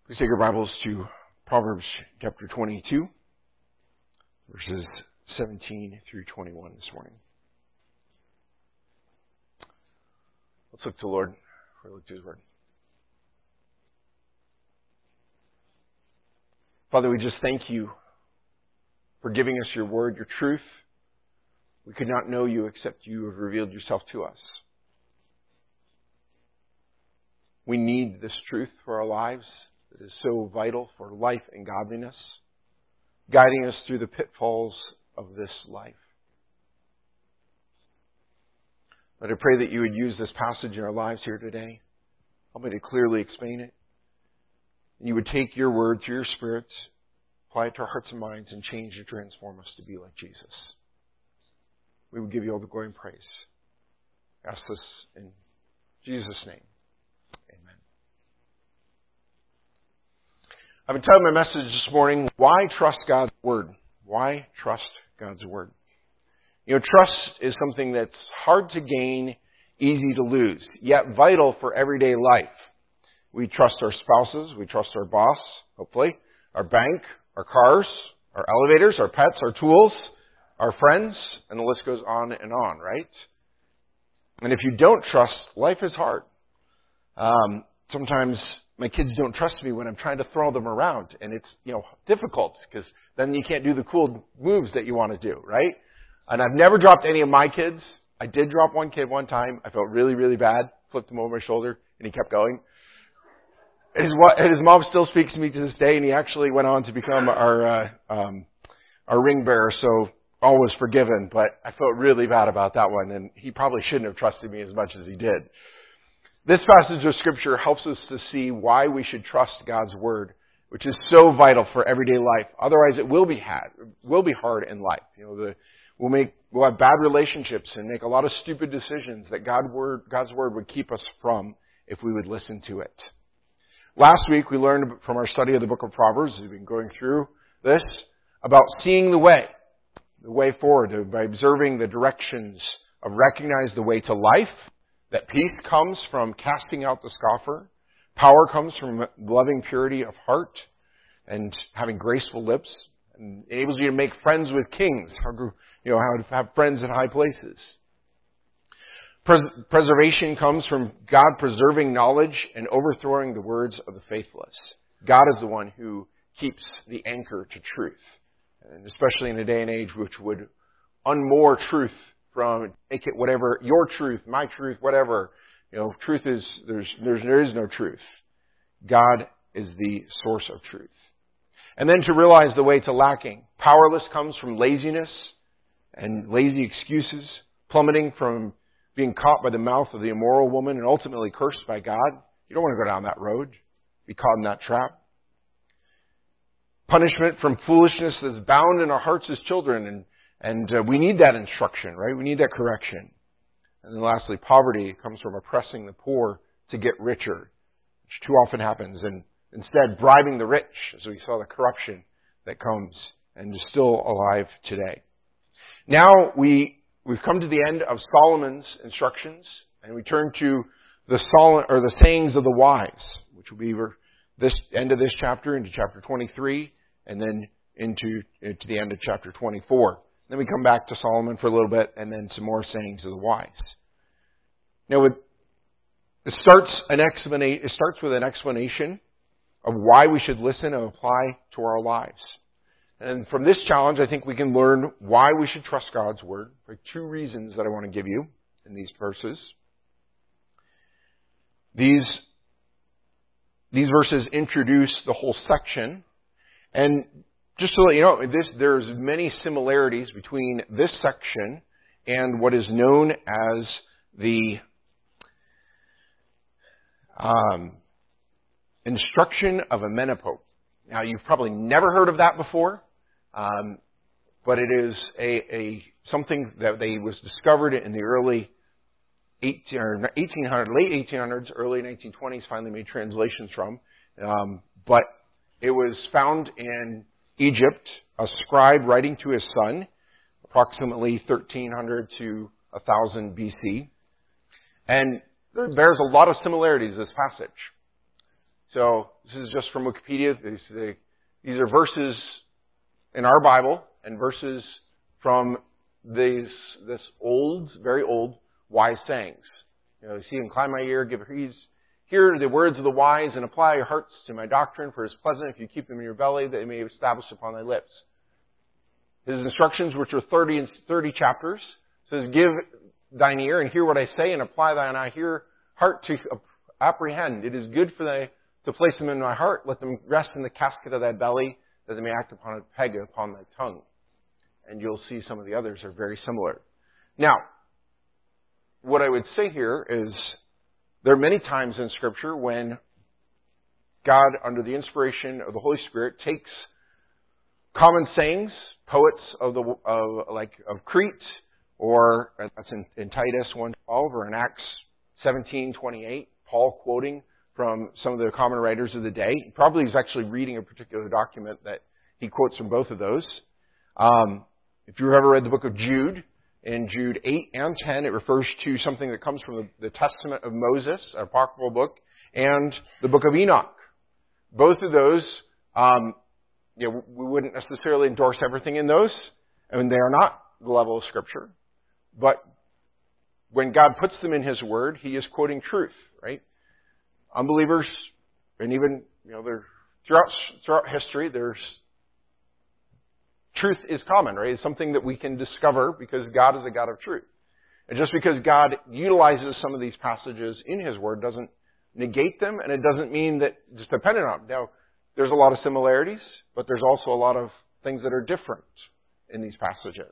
Please take your Bibles to Proverbs chapter 22, verses 17 through 21 this morning. Let's look to the Lord before we look to His Word. Father, we just thank you for giving us your Word, your truth. We could not know you except you have revealed yourself to us. We need this truth for our lives. It is so vital for life and godliness, guiding us through the pitfalls of this life. But I pray that you would use this passage in our lives here today. Help me to clearly explain it. And you would take your word through your Spirit, apply it to our hearts and minds, and change and transform us to be like Jesus. We will give you all the glory and praise. I ask this in Jesus' name. Amen. I've entitled my message this morning, Why Trust God's Word? Why trust God's Word? You know, trust is something that's hard to gain, easy to lose, yet vital for everyday life. We trust our spouses, we trust our boss, hopefully, our bank, our cars, our elevators, our pets, our tools, our friends, and the list goes on and on, right? And if you don't trust, life is hard. Sometimes my kids don't trust me when I'm trying to throw them around, and it's, difficult because then you can't do the cool moves that you want to do, right? And I've never dropped any of my kids. I did drop one kid one time. I felt really, really bad. Flipped him over my shoulder, and he kept going. And his mom still speaks to me to this day, and he actually went on to become our ring bearer. So all was forgiven, but I felt really bad about that one, and he probably shouldn't have trusted me as much as he did. This passage of Scripture helps us to see why we should trust God's Word, which is so vital for everyday life. Otherwise, it will be hard in life. We'll have bad relationships and make a lot of stupid decisions that God's Word would keep us from if we would listen to it. Last week, we learned from our study of the book of Proverbs, we've been going through this, about seeing the way forward, by observing the directions of recognize the way to life, that peace comes from casting out the scoffer, power comes from loving purity of heart, and having graceful lips, and enables you to make friends with kings, how to have friends in high places. Preservation comes from God preserving knowledge and overthrowing the words of the faithless. God is the one who keeps the anchor to truth, and especially in a day and age which would unmoor truth from, make it whatever, your truth, my truth, whatever. Truth is, there is no truth. God is the source of truth. And then to realize the way to lacking. Powerless comes from laziness and lazy excuses, plummeting from being caught by the mouth of the immoral woman and ultimately cursed by God. You don't want to go down that road, be caught in that trap. Punishment from foolishness that's bound in our hearts as children, and we need that instruction, right? We need that correction. And then lastly, poverty comes from oppressing the poor to get richer, which too often happens, and instead bribing the rich, as we saw the corruption that comes and is still alive today. Now we've come to the end of Solomon's instructions, and we turn to the sayings of the wise, which will be this end of this chapter into chapter 23, and then into the end of chapter 24. Then we come back to Solomon for a little bit, and then some more sayings of the wise. Now, it starts with an explanation of why we should listen and apply to our lives. And from this challenge, I think we can learn why we should trust God's Word. There are two reasons that I want to give you in these verses. These verses introduce the whole section, and just to let you know, there's many similarities between this section and what is known as the instruction of Amenemope. Now, you've probably never heard of that before, but it is something that was discovered in the early 1800s, late 1800s, early 1920s, finally made translations from. But it was found in Egypt, a scribe writing to his son, approximately 1300 to 1000 BC. And there bears a lot of similarities, this passage. So this is just from Wikipedia. These are verses in our Bible and verses from this old, very old, wise sayings. You see, incline my ear, give heed. Hear the words of the wise, and apply your hearts to my doctrine, for it is pleasant if you keep them in your belly, that they may be established upon thy lips. His instructions, which are 30 chapters, says, give thine ear and hear what I say, and apply thine heart to apprehend. It is good for thy to place them in my heart. Let them rest in the casket of thy belly, that they may act upon a peg upon thy tongue. And you'll see some of the others are very similar. Now, what I would say here is there are many times in Scripture when God, under the inspiration of the Holy Spirit, takes common sayings, poets of Crete, or that's in Titus 1:12, or in Acts 17:28, Paul quoting from some of the common writers of the day. Probably he's actually reading a particular document that he quotes from both of those. If you've ever read the book of Jude, in Jude 8 and 10, it refers to something that comes from the Testament of Moses, an apocryphal book, and the book of Enoch. Both of those, we wouldn't necessarily endorse everything in those. I mean, they are not the level of Scripture. But when God puts them in His Word, He is quoting truth, right? Unbelievers, and even, throughout history, truth is common, right? It's something that we can discover because God is a God of truth. And just because God utilizes some of these passages in His Word doesn't negate them, and it doesn't mean that just dependent on them. Now, there's a lot of similarities, but there's also a lot of things that are different in these passages.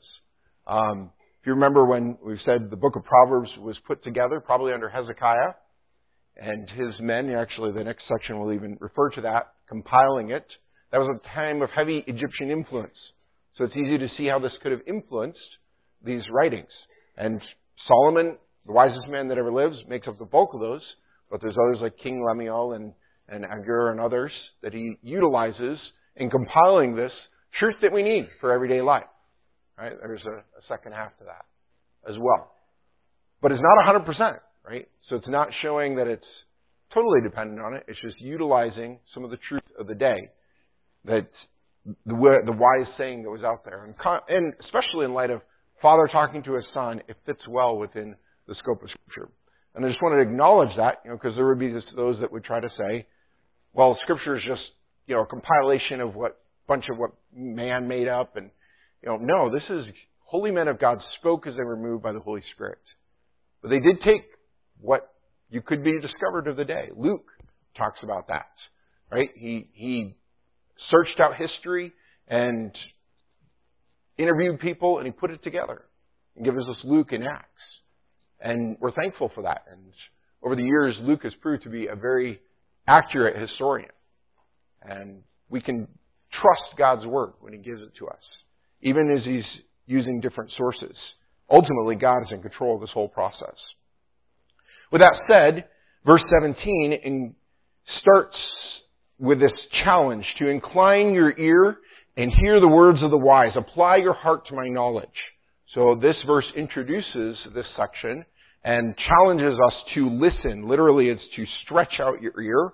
If you remember when we said the book of Proverbs was put together, probably under Hezekiah and his men, actually the next section will even refer to that, compiling it. That was a time of heavy Egyptian influence. So it's easy to see how this could have influenced these writings. And Solomon, the wisest man that ever lives, makes up the bulk of those. But there's others like King Lemuel and Agur and others that he utilizes in compiling this truth that we need for everyday life. Right? There's a second half to that as well. But it's not 100%, right? So it's not showing that it's totally dependent on it. It's just utilizing some of the truth of the day, that the wise saying that was out there. And especially in light of Father talking to His Son, it fits well within the scope of Scripture. And I just wanted to acknowledge that, because there would be those that would try to say, well, Scripture is just, a compilation of what man made up. And, no, this is holy men of God spoke as they were moved by the Holy Spirit. But they did take what you could be discovered of the day. Luke talks about that, right? He searched out history and interviewed people, and he put it together and gives us Luke and Acts. And we're thankful for that. And over the years, Luke has proved to be a very accurate historian. And we can trust God's Word when He gives it to us, even as He's using different sources. Ultimately, God is in control of this whole process. With that said, verse 17 starts with this challenge to incline your ear and hear the words of the wise. Apply your heart to my knowledge. So this verse introduces this section and challenges us to listen. Literally, it's to stretch out your ear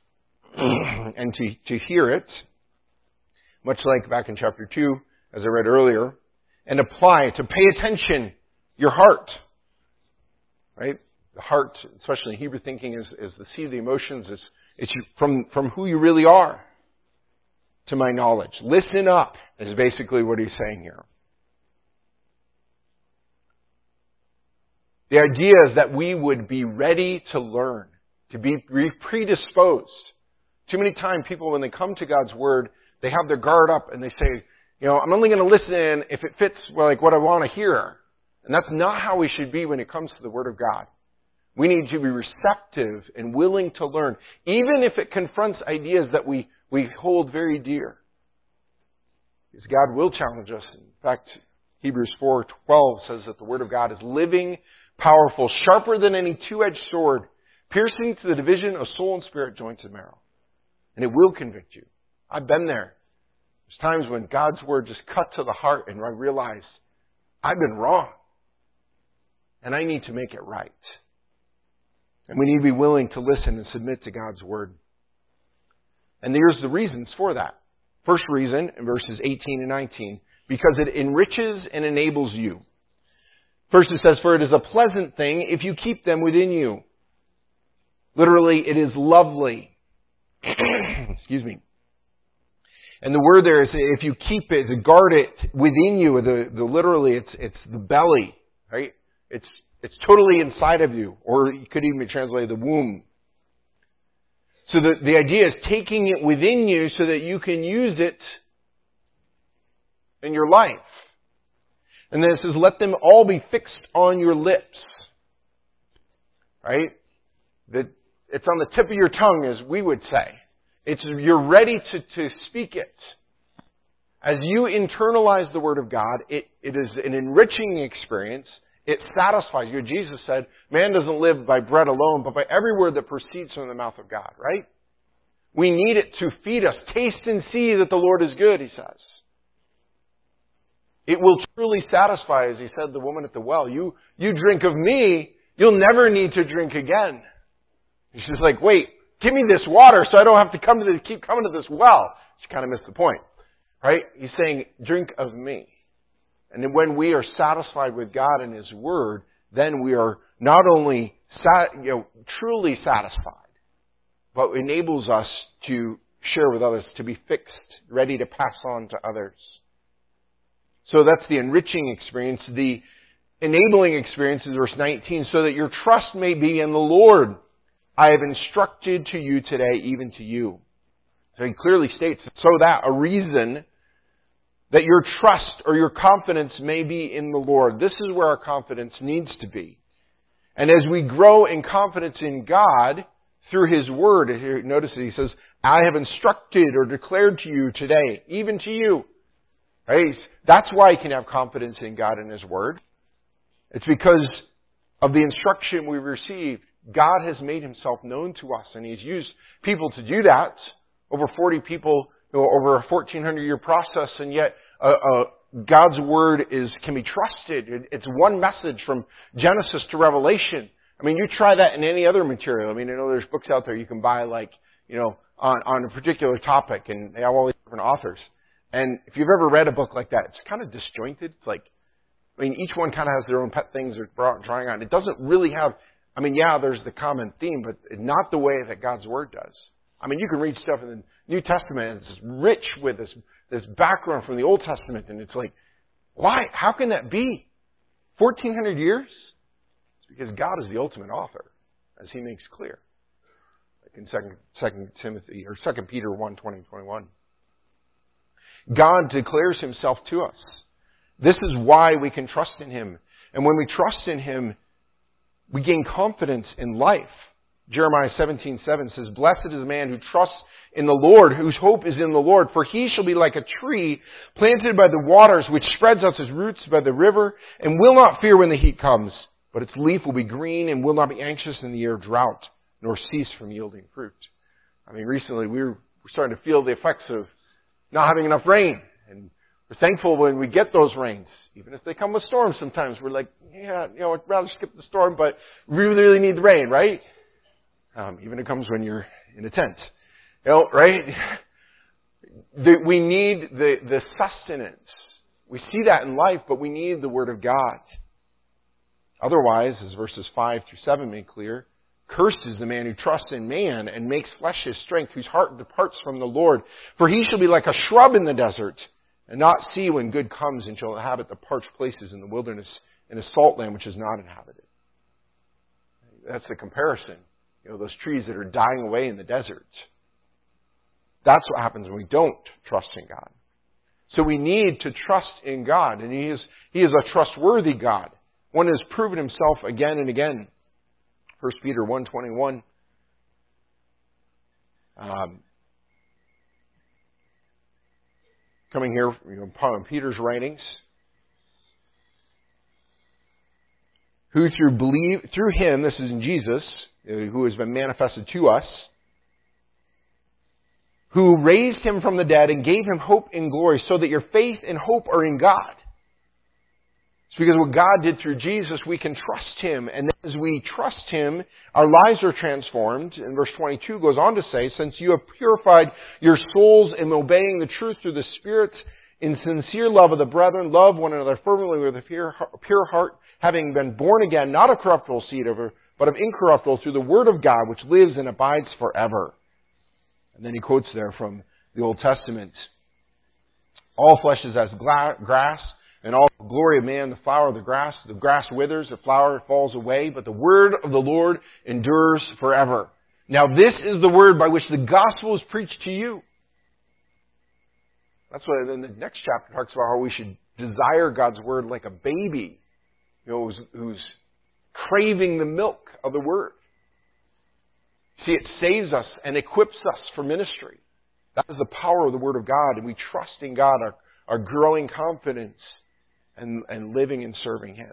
and to hear it, much like back in chapter 2, as I read earlier, and apply, to pay attention, your heart. Right? The heart, especially in Hebrew thinking, is the seat of the emotions. It's from who you really are to my knowledge. Listen up is basically what he's saying here. The idea is that we would be ready to learn, to be predisposed. Too many times people, when they come to God's Word, they have their guard up and they say, I'm only going to listen if it fits what I want to hear. And that's not how we should be when it comes to the Word of God. We need to be receptive and willing to learn, even if it confronts ideas that we hold very dear. Because God will challenge us. In fact, Hebrews 4:12 says that the Word of God is living, powerful, sharper than any two-edged sword, piercing to the division of soul and spirit, joints and marrow. And it will convict you. I've been there. There's times when God's Word just cut to the heart and I realize I've been wrong. And I need to make it right. And we need to be willing to listen and submit to God's Word. And here's the reasons for that. First reason, in verses 18 and 19, because it enriches and enables you. First it says, for it is a pleasant thing if you keep them within you. Literally, it is lovely. Excuse me. And the word there is, if you keep it, to guard it within you. Literally, it's the belly, right? It's totally inside of you, or you could even translate the womb. So the idea is taking it within you so that you can use it in your life. And then it says, let them all be fixed on your lips. Right? That it's on the tip of your tongue, as we would say. You're ready to speak it. As you internalize the Word of God, it is an enriching experience. It satisfies you. Jesus said, man doesn't live by bread alone, but by every word that proceeds from the mouth of God, right? We need it to feed us. Taste and see that the Lord is good, he says. It will truly satisfy, as he said to the woman at the well. You drink of me, you'll never need to drink again. She's like, wait, give me this water so I don't have to keep coming to this well. She kind of missed the point, right? He's saying, drink of me. And then when we are satisfied with God and His Word, then we are not only truly satisfied, but enables us to share with others, to be fixed, ready to pass on to others. So that's the enriching experience. The enabling experience is verse 19, so that your trust may be in the Lord. I have instructed to you today, even to you. So he clearly states, so that a reason that your trust or your confidence may be in the Lord. This is where our confidence needs to be. And as we grow in confidence in God through His Word, notice that he says, I have instructed or declared to you today, even to you. Right? That's why you can have confidence in God and His Word. It's because of the instruction we received. God has made Himself known to us, and He's used people to do that. Over 40 people, over a 1,400-year process, and yet God's Word can be trusted. It's one message from Genesis to Revelation. I mean, you try that in any other material. I mean, I know there's books out there you can buy, on a particular topic, and they have all these different authors. And if you've ever read a book like that, it's kind of disjointed. It's each one kind of has their own pet things they're trying on. It doesn't really have, there's the common theme, but not the way that God's Word does. You can read stuff in the New Testament, and it's rich with this background from the Old Testament, and it's like, why? How can that be? 1,400 years? It's because God is the ultimate author, as He makes clear. Like in 2 Peter 1, 20, 21. God declares Himself to us. This is why we can trust in Him. And when we trust in Him, we gain confidence in life. Jeremiah 17:7 says, blessed is the man who trusts in the Lord, whose hope is in the Lord. For he shall be like a tree planted by the waters, which spreads out its roots by the river, and will not fear when the heat comes. But its leaf will be green, and will not be anxious in the year of drought, nor cease from yielding fruit. Recently we're starting to feel the effects of not having enough rain. And we're thankful when we get those rains. Even if they come with storms sometimes, we're like, I'd rather skip the storm, but we really, really need the rain, right? Even if it comes when you're in a tent. Right? We need the sustenance. We see that in life, but we need the Word of God. Otherwise, as verses 5 through 7 make clear, cursed is the man who trusts in man and makes flesh his strength, whose heart departs from the Lord. For he shall be like a shrub in the desert, and not see when good comes, and shall inhabit the parched places in the wilderness, in a salt land which is not inhabited. That's the comparison. Those trees that are dying away in the desert. That's what happens when we don't trust in God. So we need to trust in God, and He is a trustworthy God. One who has proven Himself again and again. 1 Peter 1:21. Coming here from Peter's writings. Who through Him, this is in Jesus, who has been manifested to us, who raised Him from the dead and gave Him hope in glory, so that your faith and hope are in God. It's because what God did through Jesus, we can trust Him. And as we trust Him, our lives are transformed. And verse 22 goes on to say, since you have purified your souls in obeying the truth through the Spirit, in sincere love of the brethren, love one another fervently with a pure heart, having been born again, not of corruptible seed, but of incorruptible, through the Word of God, which lives and abides forever. And then he quotes there from the Old Testament. All flesh is as grass, and all the glory of man, the flower of the grass withers, the flower falls away, but the word of the Lord endures forever. Now this is the word by which the gospel is preached to you. That's why then the next chapter talks about how we should desire God's word like a baby, who's craving the milk of the word. See, it saves us and equips us for ministry. That is the power of the word of God, and we trust in God, our growing confidence, and living and serving Him.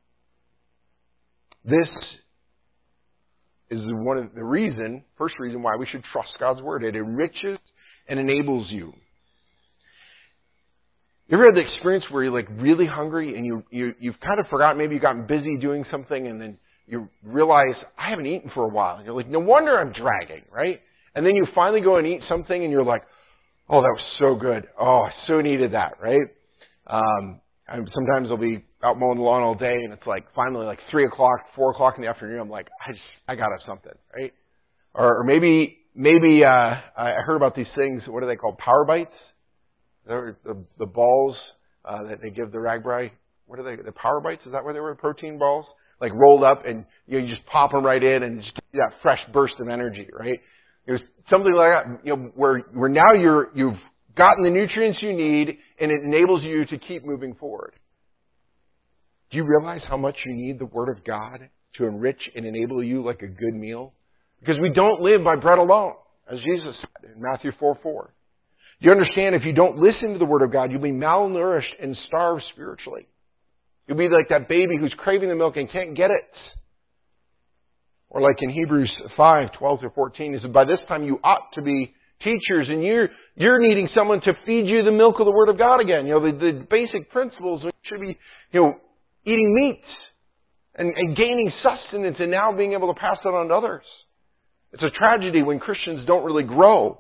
This is first reason why we should trust God's Word. It enriches and enables you. You ever had the experience where you're really hungry and you've kind of forgotten, maybe you've gotten busy doing something and then you realize, I haven't eaten for a while. And you're like, no wonder I'm dragging, right? And then you finally go and eat something and you're like, oh, that was so good. Oh, I so needed that, right? Sometimes I'll be out mowing the lawn all day, and it's finally 3 o'clock, 4 o'clock in the afternoon. I'm like, I got to have something, right? Or maybe I heard about these things. What are they called? Power bites. The balls that they give the Ragbri. What are they? The Power bites? Is that what they were? Protein balls, rolled up, and you just pop them right in, and just get that fresh burst of energy, right? It was something like that. Where now you've gotten the nutrients you need, and it enables you to keep moving forward. Do you realize how much you need the Word of God to enrich and enable you like a good meal? Because we don't live by bread alone, as Jesus said in Matthew 4:4. Do you understand if you don't listen to the Word of God, you'll be malnourished and starved spiritually. You'll be like that baby who's craving the milk and can't get it. Or like in Hebrews 5:12-14, it says, by this time you ought to be teachers, and you're needing someone to feed you the milk of the Word of God again. The basic principles should be, eating meat and gaining sustenance and now being able to pass it on to others. It's a tragedy when Christians don't really grow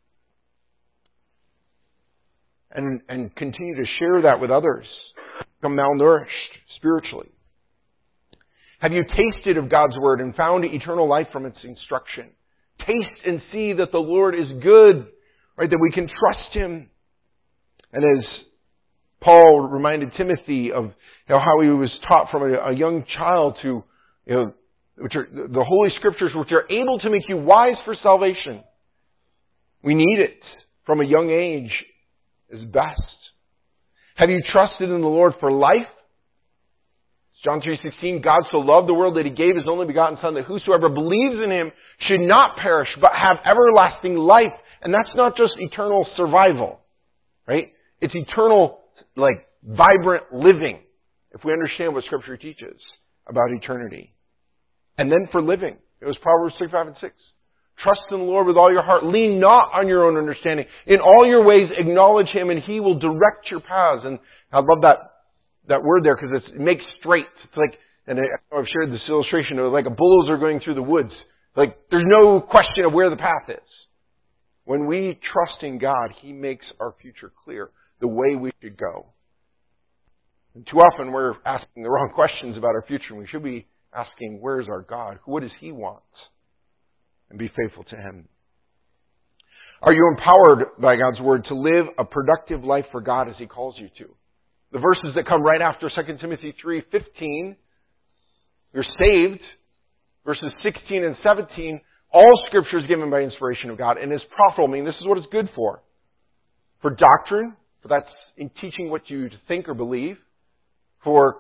and continue to share that with others, become malnourished spiritually. Have you tasted of God's Word and found eternal life from its instruction? Taste and see that the Lord is good, right? That we can trust Him. And as Paul reminded Timothy of how he was taught from a young child to, which are the Holy Scriptures, which are able to make you wise for salvation. We need it from a young age is best. Have you trusted in the Lord for life? John 3:16, God so loved the world that He gave His only begotten Son, that whosoever believes in Him should not perish, but have everlasting life. And that's not just eternal survival, right? It's eternal, vibrant living, if we understand what Scripture teaches about eternity. And then for living, it was Proverbs 3:5-6. Trust in the Lord with all your heart. Lean not on your own understanding. In all your ways acknowledge Him, and He will direct your paths. And I love that word there, because it makes straight. It's and I've shared this illustration of a bulldozer going through the woods. There's no question of where the path is. When we trust in God, He makes our future clear, the way we should go. And too often we're asking the wrong questions about our future. We should be asking, where is our God? What does He want? And be faithful to Him. Are you empowered by God's Word to live a productive life for God as He calls you to? The verses that come right after 2 Timothy 3:15, you're saved, verses 16 and 17, all Scripture is given by inspiration of God and is profitable, meaning this is what it's good for. For doctrine, for that's in teaching what you think or believe. For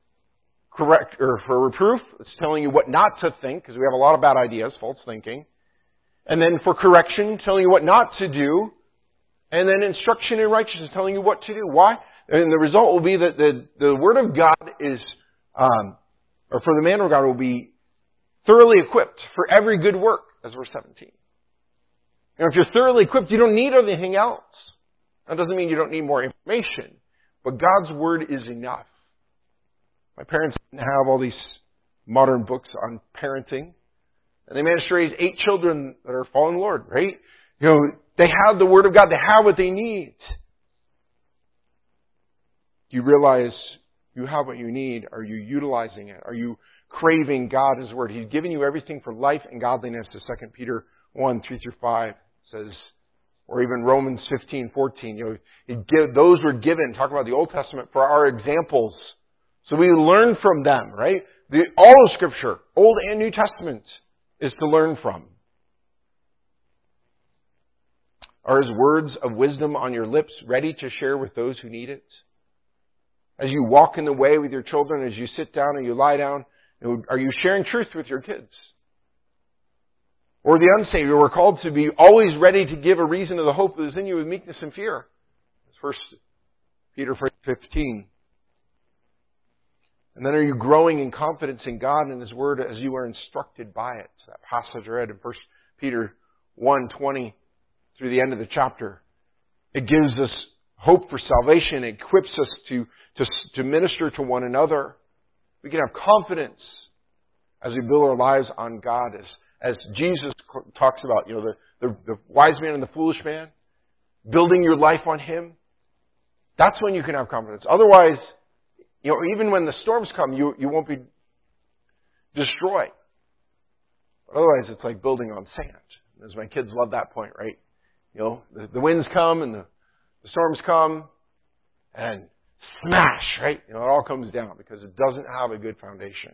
reproof, it's telling you what not to think, because we have a lot of bad ideas, false thinking. And then for correction, telling you what not to do. And then instruction in righteousness, telling you what to do. Why? And the result will be that the Word of God is, or for the man of God will be thoroughly equipped for every good work, as verse 17. And if you're thoroughly equipped, you don't need anything else. That doesn't mean you don't need more information, but God's Word is enough. My parents didn't have all these modern books on parenting. And they managed to raise 8 children that are following the Lord, right? They have the Word of God. They have what they need. Do you realize you have what you need? Are you utilizing it? Are you craving God, His Word? He's given you everything for life and godliness. To 2 Peter 1, 3-5 says, or even Romans 15:14. Those were given, talk about the Old Testament, for our examples. So we learn from them, right? All of Scripture, Old and New Testament, is to learn from. Are His words of wisdom on your lips, ready to share with those who need it? As you walk in the way with your children, as you sit down and you lie down, are you sharing truth with your kids? Or the unsaved, we're called to be always ready to give a reason to the hope that is in you with meekness and fear. That's 1 Peter 15. And then are you growing in confidence in God and His Word as you are instructed by it? That passage I read in 1 Peter 1:20 through the end of the chapter. It gives us hope for salvation. It equips us to minister to one another. We can have confidence as we build our lives on God. As Jesus talks about, the wise man and the foolish man, building your life on Him. That's when you can have confidence. Otherwise, even when the storms come, you won't be destroyed. Otherwise, it's like building on sand. As my kids love that point, right? The winds come and the storms come and smash, right? It all comes down because it doesn't have a good foundation.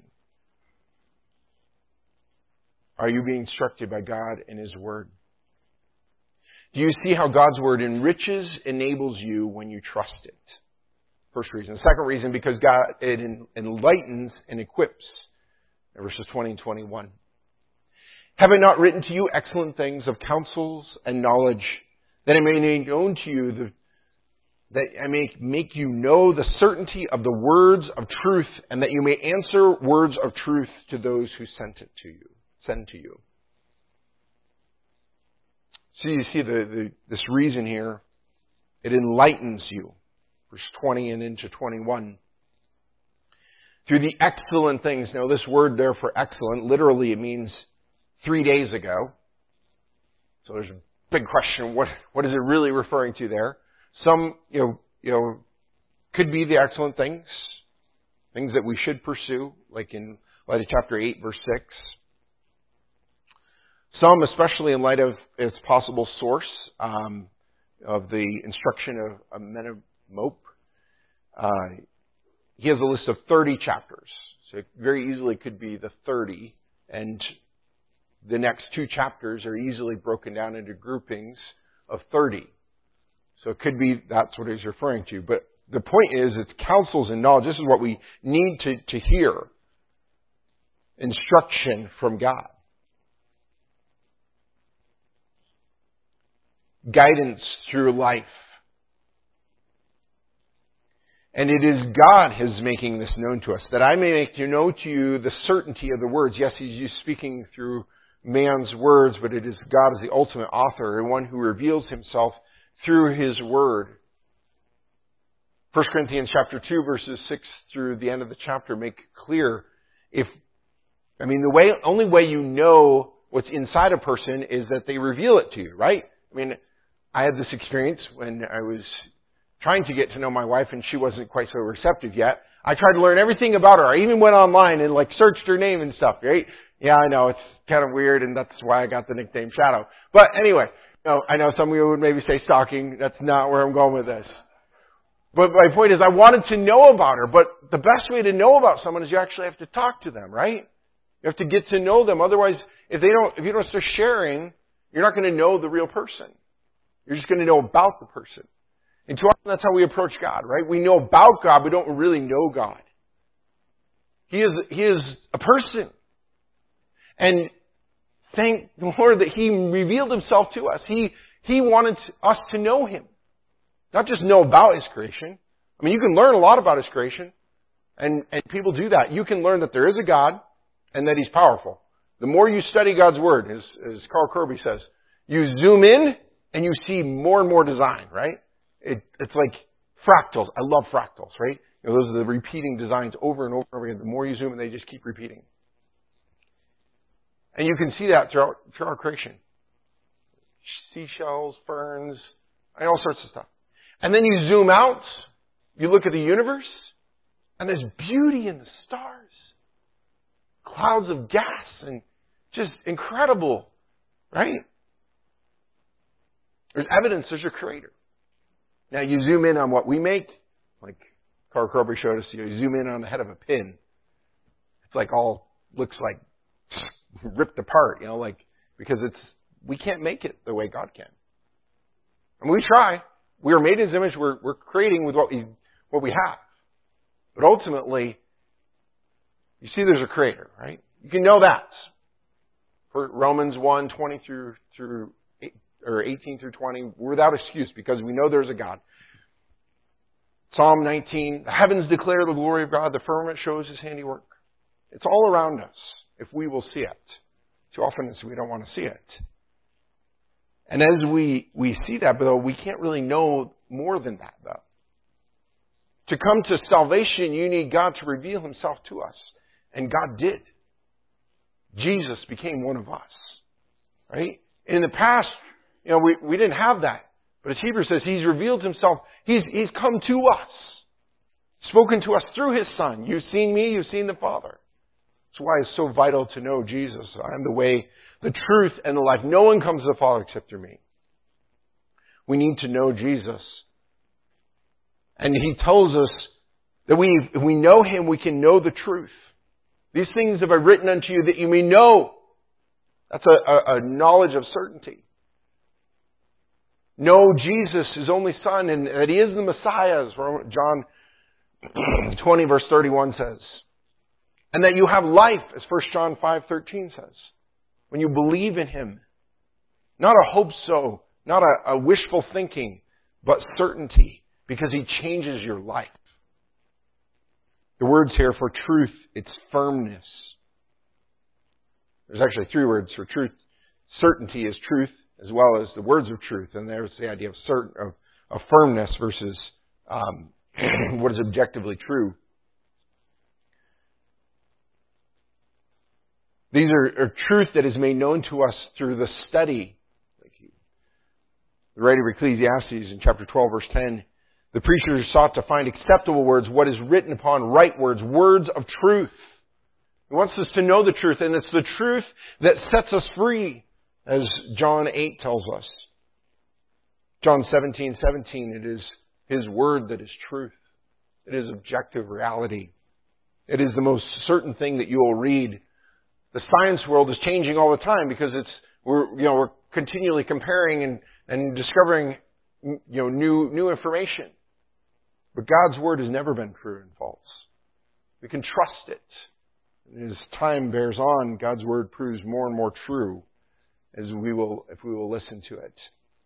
Are you being instructed by God and His Word? Do you see how God's Word enables you when you trust it? First reason. Second reason, because it enlightens and equips. Verses 20 and 21. Have I not written to you excellent things of counsels and knowledge, that I may make known to you that I may make you know the certainty of the words of truth, and that you may answer words of truth to those who send to you. So you see this reason here. It enlightens you. Verse 20 and into 21. Through the excellent things. Now this word there for excellent, literally it means 3 days ago. So there's a big question. What is it really referring to there? Some, could be the excellent things that we should pursue, like in light of chapter 8, verse 6. Some, especially in light of its possible source of the instruction of Amenemope. He has a list of 30 chapters. So it very easily could be the 30, and the next 2 chapters are easily broken down into groupings of 30. So it could be that's what he's referring to. But the point is, it's counsels and knowledge. This is what we need to hear. Instruction from God. Guidance through life. And it is God who is making this known to us, that I may make known to you the certainty of the words. Yes, He's speaking through man's words, but it is God as the ultimate author and one who reveals Himself through His Word. 1 Corinthians chapter 2, verses 6 through the end of the chapter make clear the only way you know what's inside a person is that they reveal it to you, right? I had this experience when I was trying to get to know my wife and she wasn't quite so receptive yet. I tried to learn everything about her. I even went online and searched her name and stuff, right? Yeah, I know, it's kind of weird, and that's why I got the nickname Shadow. But anyway, I know some of you would maybe say stalking. That's not where I'm going with this. But my point is, I wanted to know about her, but the best way to know about someone is you actually have to talk to them, right? You have to get to know them. Otherwise, if you don't start sharing, you're not going to know the real person. You're just going to know about the person. And too often that's how we approach God, right? We know about God, but we don't really know God. He is a person. And thank the Lord that He revealed Himself to us. He wanted us to know Him. Not just know about His creation. You can learn a lot about His creation. And people do that. You can learn that there is a God and that He's powerful. The more you study God's Word, as Carl Kirby says, you zoom in and you see more and more design, right? It's like fractals. I love fractals, right? Those are the repeating designs over and over and over again. The more you zoom in, they just keep repeating. And you can see that throughout creation. Seashells, ferns, and all sorts of stuff. And then you zoom out, you look at the universe, and there's beauty in the stars. Clouds of gas, and just incredible, right? There's evidence there's a creator. Now you zoom in on what we make, like Carl Corby showed us, you zoom in on the head of a pin. It's like all looks like ripped apart, because we can't make it the way God can. And we try. We are made in His image. We're creating with what we have. But ultimately, you see there's a creator, right? You can know that. For Romans 1, 20 through 18 through 20, we're without excuse because we know there's a God. Psalm 19, the heavens declare the glory of God, the firmament shows His handiwork. It's all around us if we will see it. Too often we don't want to see it. And as we see that, though, we can't really know more than that, though. To come to salvation, you need God to reveal Himself to us. And God did. Jesus became one of us. Right? In the past, we didn't have that. But as Hebrews says, He's revealed Himself. He's come to us. Spoken to us through His Son. You've seen me, you've seen the Father. That's why it's so vital to know Jesus. I am the way, the truth, and the life. No one comes to the Father except through me. We need to know Jesus. And He tells us that if we know Him, we can know the truth. These things have I written unto you that you may know. That's a knowledge of certainty. Know Jesus, His only Son, and that He is the Messiah, as John 20 verse 31 says. And that you have life, as 1 John 5:13 says. When you believe in Him. Not a hope so, not a wishful thinking, but certainty. Because He changes your life. The words here for truth, it's firmness. There's actually 3 words for truth. Certainty is truth, as well as the words of truth. And there's the idea of firmness versus what is objectively true. These are truth that is made known to us through the study. The writer of Ecclesiastes in chapter 12, verse 10, the preacher sought to find acceptable words, what is written upon right words, words of truth. He wants us to know the truth, and it's the truth that sets us free, as John 8 tells us. John 17:17, it is His word that is truth. It is objective reality. It is the most certain thing that you will read. The science world is changing all the time because we're continually comparing and discovering new information. But God's word has never been true and false. We can trust it. And as time bears on, God's word proves more and more true if we will listen to it.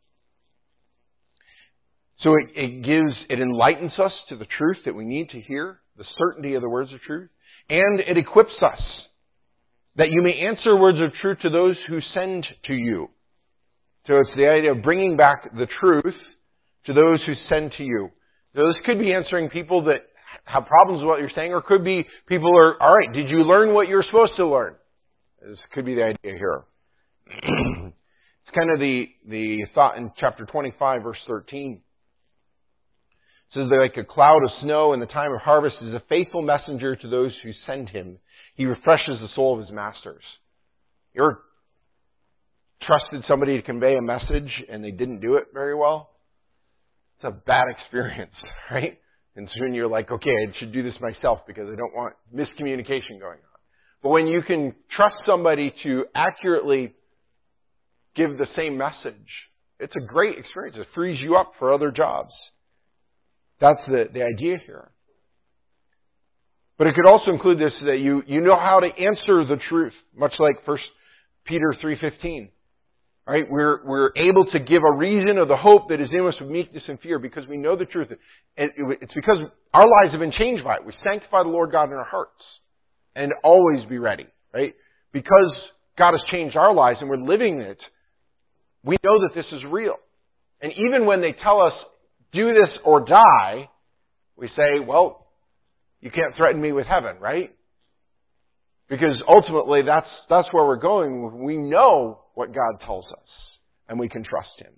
So it enlightens us to the truth that we need to hear, the certainty of the words of truth, and it equips us that you may answer words of truth to those who send to you. So it's the idea of bringing back the truth to those who send to you. So this could be answering people that have problems with what you're saying, or could be people who are, all right, did you learn what you're supposed to learn? This could be the idea here. It's kind of the thought in chapter 25, verse 13. It says that like a cloud of snow in the time of harvest is a faithful messenger to those who send him. He refreshes the soul of his masters. You ever trusted somebody to convey a message and they didn't do it very well? It's a bad experience, right? And soon you're like, okay, I should do this myself because I don't want miscommunication going on. But when you can trust somebody to accurately give the same message, it's a great experience. It frees you up for other jobs. That's the idea here. But it could also include this, that you know how to answer the truth, much like 1 Peter 3:15. Right? We're able to give a reason of the hope that is in us with meekness and fear because we know the truth. It's because our lives have been changed by it. We sanctify the Lord God in our hearts and always be ready. Right? Because God has changed our lives and we're living it, we know that this is real. And even when they tell us, do this or die, we say, well, you can't threaten me with heaven, right? Because ultimately, that's where we're going. We know what God tells us, and we can trust Him.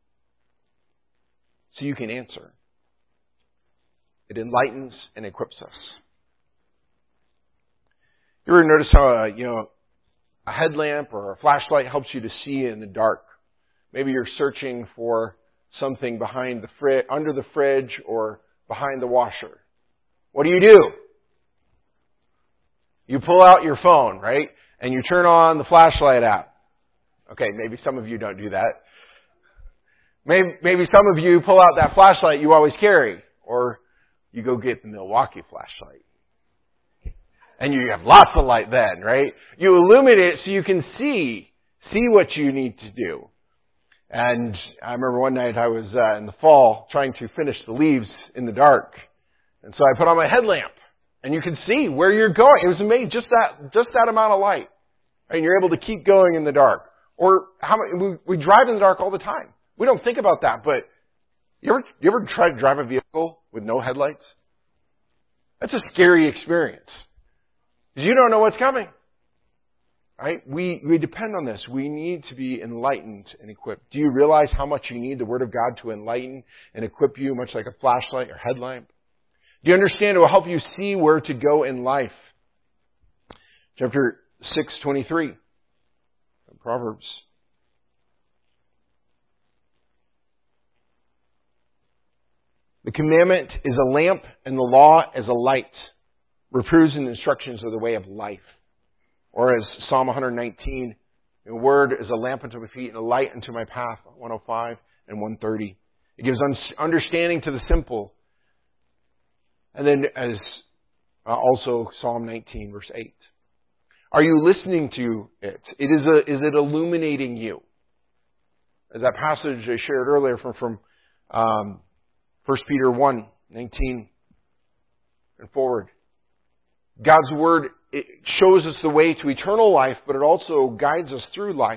So you can answer. It enlightens and equips us. You ever notice how a headlamp or a flashlight helps you to see in the dark? Maybe you're searching for something behind under the fridge or behind the washer. What do? You pull out your phone, right? And you turn on the flashlight app. Okay, maybe some of you don't do that. Maybe some of you pull out that flashlight you always carry. Or you go get the Milwaukee flashlight. And you have lots of light then, right? You illuminate it so you can see what you need to do. And I remember one night I was in the fall trying to finish the leaves in the dark. And so I put on my headlamp. And you can see where you're going. It was amazing, just that amount of light. And you're able to keep going in the dark. Or we drive in the dark all the time. We don't think about that, but you ever try to drive a vehicle with no headlights? That's a scary experience. Because you don't know what's coming. Right? We depend on this. We need to be enlightened and equipped. Do you realize how much you need the Word of God to enlighten and equip you, much like a flashlight or headlamp? Do you understand it will help you see where to go in life? Chapter 6:23 of Proverbs. The commandment is a lamp and the law is a light. Reproofs and instructions are the way of life. Or as Psalm 119, the word is a lamp unto my feet and a light unto my path, 105 and 130. It gives understanding to the simple. And then as also Psalm 19, verse 8. Are you listening to it? Is it illuminating you? As that passage I shared earlier from 1 Peter 1, 19 and forward. God's Word, it shows us the way to eternal life, but it also guides us through life.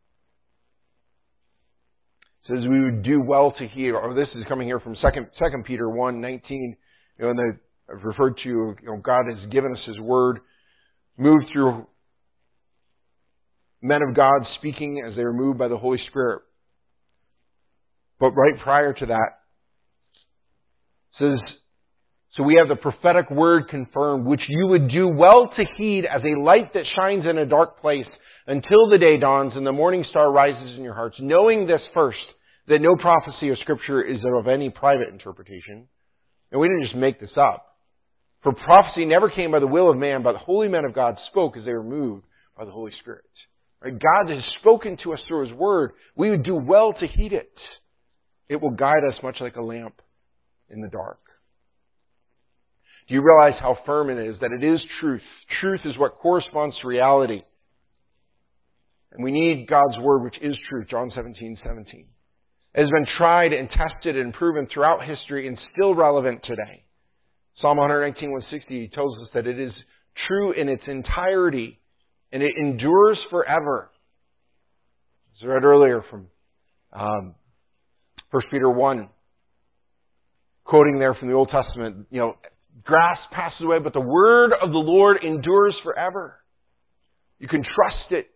It says we would do well to hear, or this is coming here from 2 Peter 1, 19. And I've referred to, God has given us His Word, moved through men of God speaking as they were moved by the Holy Spirit. But right prior to that, it says, so we have the prophetic word confirmed, which you would do well to heed as a light that shines in a dark place until the day dawns and the morning star rises in your hearts, knowing this first, that no prophecy of Scripture is of any private interpretation. And we didn't just make this up. For prophecy never came by the will of man, but the holy men of God spoke as they were moved by the Holy Spirit. Right? God has spoken to us through His Word. We would do well to heed it. It will guide us much like a lamp in the dark. Do you realize how firm it is that it is truth? Truth is what corresponds to reality. And we need God's Word, which is truth. John 17:17. It has been tried and tested and proven throughout history and still relevant today. Psalm 119:160 tells us that it is true in its entirety and it endures forever. As I read earlier from 1 Peter 1, quoting there from the Old Testament, grass passes away, but the word of the Lord endures forever. You can trust it.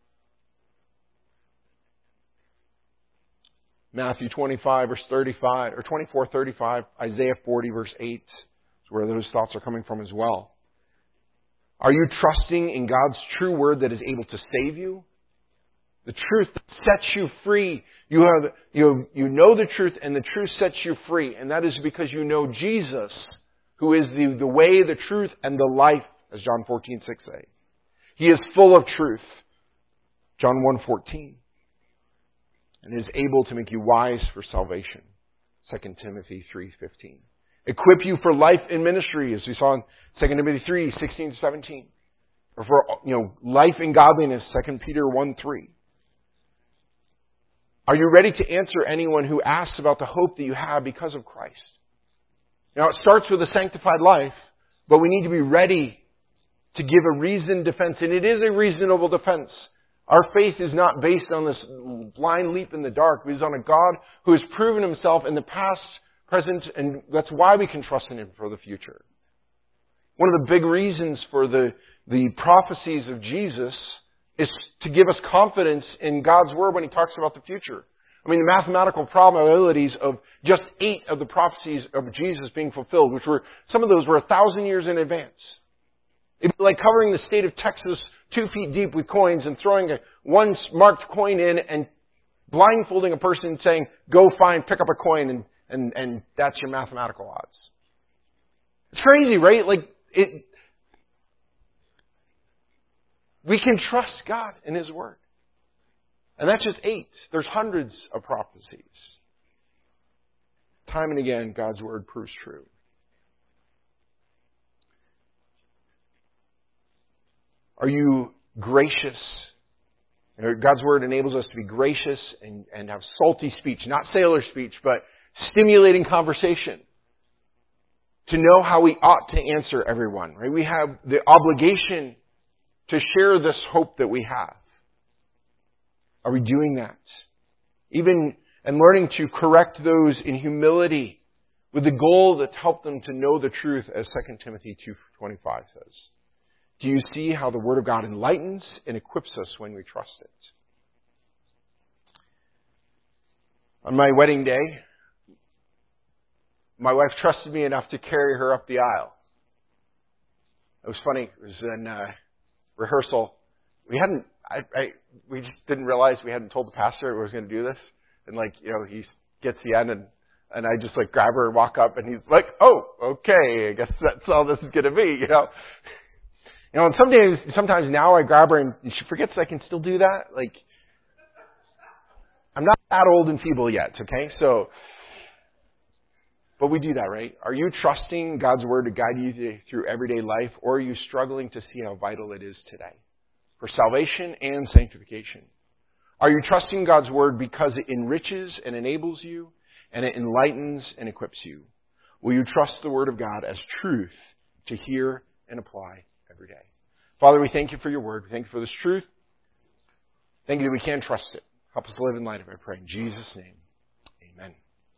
Matthew 25, verse 35, or 24:35, Isaiah 40, verse 8, is where those thoughts are coming from as well. Are you trusting in God's true word that is able to save you? The truth that sets you free. You know the truth, and the truth sets you free. And that is because you know Jesus, who is the way, the truth, and the life, as John 14:6 say. He is full of truth. John 1:14. And is able to make you wise for salvation. 2 Timothy 3:15. Equip you for life in ministry, as we saw in 2 Timothy 3:16-17. Or for life in godliness, 2 Peter 1:3. Are you ready to answer anyone who asks about the hope that you have because of Christ? Now, it starts with a sanctified life, but we need to be ready to give a reasoned defense, and it is a reasonable defense. Our faith is not based on this blind leap in the dark. It is on a God who has proven Himself in the past, present, and that's why we can trust in Him for the future. One of the big reasons for the prophecies of Jesus is to give us confidence in God's Word when He talks about the future. I mean, the mathematical probabilities of just 8 of the prophecies of Jesus being fulfilled, which were, some of those were 1,000 years in advance. It'd be like covering the state of Texas 2 feet deep with coins and throwing one marked coin in and blindfolding a person and saying, go pick up a coin, and that's your mathematical odds. It's crazy, right? We can trust God in His Word. And that's just 8. There's hundreds of prophecies. Time and again, God's Word proves true. Are you gracious? God's Word enables us to be gracious and have salty speech. Not sailor speech, but stimulating conversation. To know how we ought to answer everyone. Right? We have the obligation to share this hope that we have. Are we doing that? Even and learning to correct those in humility with the goal to help them to know the truth, as 2 Timothy 2:25 says. Do you see how the Word of God enlightens and equips us when we trust it? On my wedding day, my wife trusted me enough to carry her up the aisle. It was funny. It was in rehearsal. We just didn't realize we hadn't told the pastor we was going to do this. And he gets the end and I just grab her and walk up and he's like, oh, okay, I guess that's all this is going to be, and sometimes now I grab her and she forgets I can still do that. I'm not that old and feeble yet, okay? But we do that, right? Are you trusting God's Word to guide you through everyday life, or are you struggling to see how vital it is today for salvation and sanctification? Are you trusting God's Word because it enriches and enables you, and it enlightens and equips you? Will you trust the Word of God as truth to hear and apply every day? Father, we thank you for your Word. We thank you for this truth. Thank you that we can trust it. Help us live in light of it, I pray. In Jesus' name, amen.